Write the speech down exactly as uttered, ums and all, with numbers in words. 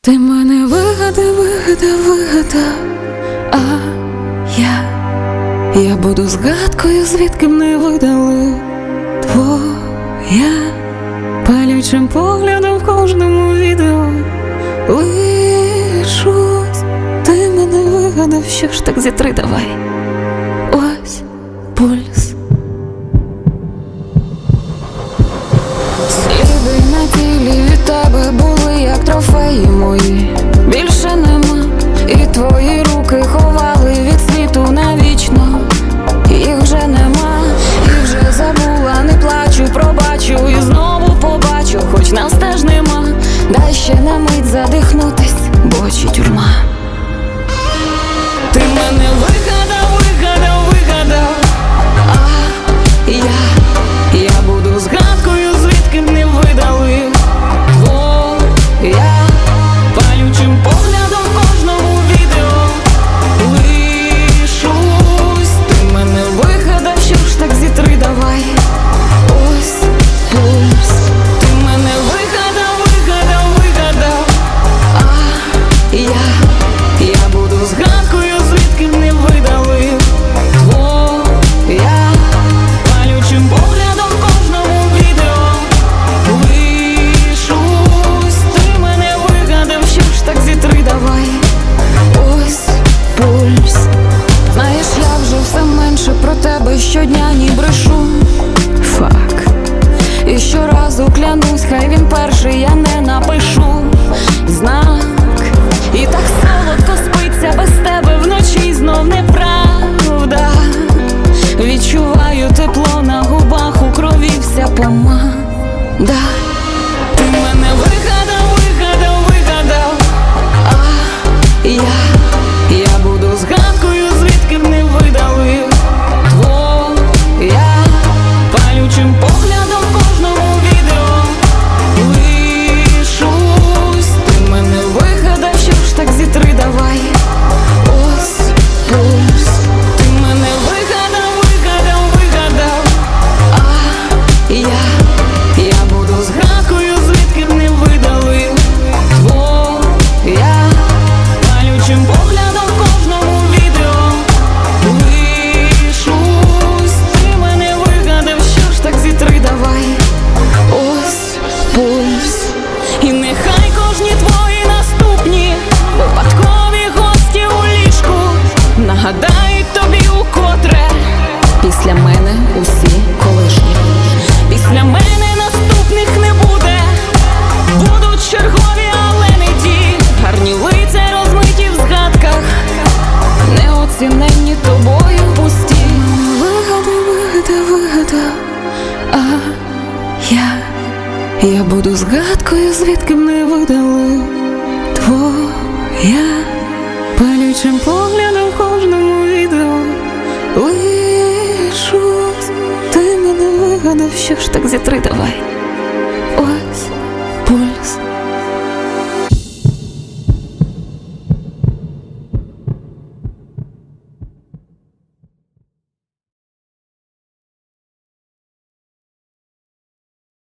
Ти мене вигадав, вигадав, вигадав, а я, я буду згадкою, звідки мене видали твоя, палючим поглядом в кожному відео лишусь. Ти мене вигадав, що ж так зітри давай. Ось пульс. Сліди на тілі від тебе були, як трофеї мої. Більше нема, і твої руки ховали від світу навічно. Їх вже нема, і вже забула, не плачу, пробачу і знову побачу, хоч нас теж нема. Дай ще на мить задихнутись, бо очі тюрма. Ти мене вигадав, вигадав, вигадав, а я, я буду згадкою, звідки не видали твоя, палючим поглядом в кожному відео лишусь. Ти мене вигадав, що ж так зітри давай. Ось пульс. Ти мене вигадав, вигадав, вигадав, а я, я буду згадкою, звідки не видали твоя, палючим поглядом в кожному відео лишусь. Ти мене вигадав, що ж так зітри давай. Ось пульс. Знаєш, я вже все менше про тебе щодня ні брешу. Фак. І щоразу клянусь, хай він перший, я не напишу знак. І так солодко спиться без тебе вночі, знов неправда. Відчуваю тепло на губах, у крові вся помада. Ти мене вигадав, вигадав, вигадав, а я, я буду згадкою, звідки б не видали твоя, палючим поглядом в кожному відео лишусь. Ти мене вигадав, що ж так зітри давай. Ось пульс. Ти мене вигадав, вигадав, вигадав, а я, я буду згадкою, звідки б не видали твоя, палючим поглядом в кожному відео лишусь. Ти мене вигадав, що ж так зітри давай. Ось пульс. І нехай кожні твої наступні випадкові гості у ліжку нагадають тобі укотре: після мене усі колишні. Після мене наступних не буде. Будуть чергові, але не ті. Гарні лиця розмиті в згадках, неоціненні тобою пусті. Вигадав, вигадав, вигадав, а я, я буду згадкою, звідки б не видали твоя, палючим поглядом в кожному відео лишусь. Ти мене вигадав, що ж так зітри давай.